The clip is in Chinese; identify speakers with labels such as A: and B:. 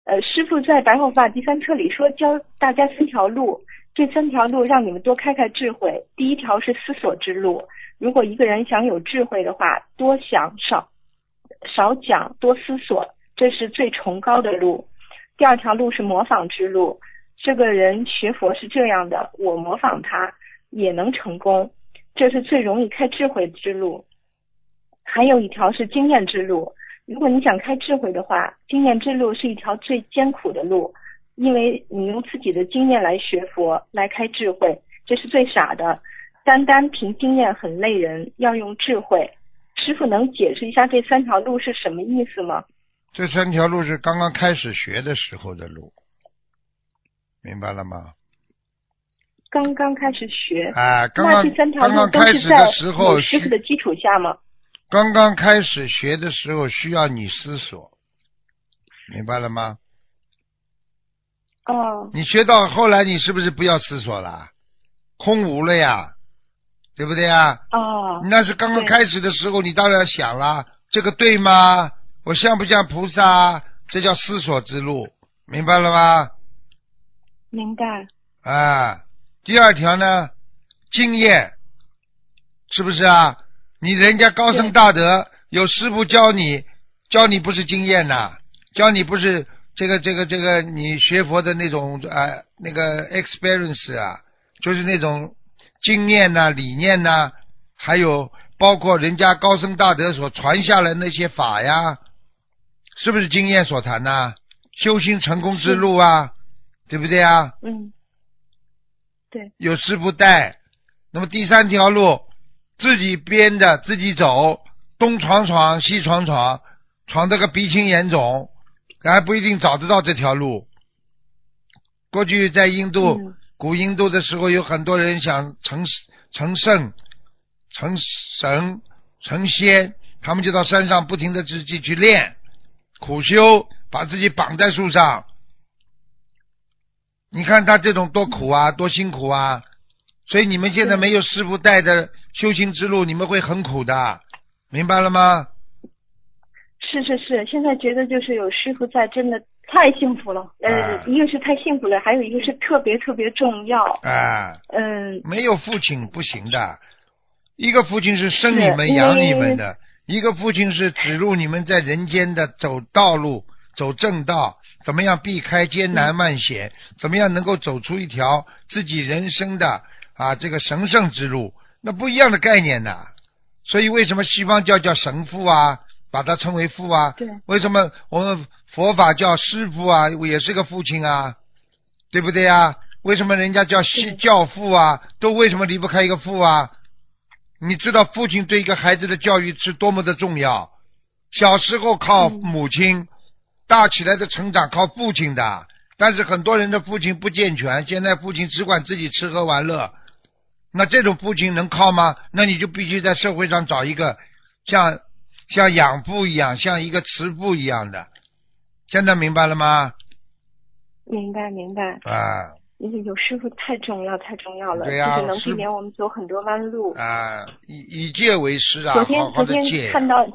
A: 师父在白话法第3册里说教大家3条路，这3条路让你们多开智慧。第一条是思索之路，如果一个人想有智慧的话，多想少讲，多思索，这是最崇高的路。第2条路是模仿之路，这个人学佛是这样的，我模仿他也能成功，这是最容易开智慧之路。还有一条是经验之路，如果你想开智慧的话，经验之路是一条最艰苦的路，因为你用自己的经验来学佛，来开智慧，这是最傻的。单凭经验很累人，要用智慧。师父能解释一下这3条路是什么意思吗？
B: 这3条路是刚刚开始学的时候的路，明白了吗？
A: 刚刚开始学
B: 那这3条
A: 路都是在有师父的基础下吗？
B: 刚刚开始学的时候需要你思索，明白了吗？
A: 哦。
B: 你学到后来你是不是不要思索了？空无了呀，对不对呀？
A: 哦。
B: 那是刚刚开始的时候你当然想了，这个对吗？我像不像菩萨？这叫思索之路，明白了吗？
A: 明白。
B: 第2条呢，经验，是不是啊？你人家高僧大德有师父教你不是经验呐，教你不是这个你学佛的那种那个 experience 啊，就是那种经验呐、理念呐，还有包括人家高僧大德所传下来那些法呀，是不是经验所谈呐？修行成功之路啊，对不对啊？
A: 对。
B: 有师父带。那么第3条路自己编的，自己走，东闯闯西闯闯，闯得个鼻青眼肿，还不一定找得到这条路。过去在印度古印度的时候，有很多人想成圣、成神、成仙，他们就到山上不停的自己去练苦修，把自己绑在树上。你看他这种多苦啊，多辛苦啊！所以你们现在没有师父带的修行之路，你们会很苦的，明白了吗？
A: 是，现在觉得就是有师父在，真的太幸福了。一个是太幸福了，还有一个是特别特别重要。
B: 没有父亲不行的，一个父亲是生你们养你们的，一个父亲是指路你们在人间的走道路，走正道，怎么样避开艰难漫险，怎么样能够走出一条自己人生的这个神圣之路，那不一样的概念的。所以为什么西方叫神父啊，把它称为父啊？
A: 对。
B: 为什么我们佛法叫师父啊，也是个父亲啊，对不对啊？为什么人家叫教父啊，都为什么离不开一个父啊？你知道父亲对一个孩子的教育是多么的重要，小时候靠母亲，大起来的成长靠父亲的。但是很多人的父亲不健全，现在父亲只管自己吃喝玩乐，那这种父亲能靠吗？那你就必须在社会上找一个像养父一样，像一个慈父一样的。现在明白了吗？
A: 明白。有师父太重要了，
B: 对呀，
A: 就是能避免我们走很多弯路。
B: 以戒为师啊，
A: 昨天
B: 好好的戒。
A: 看到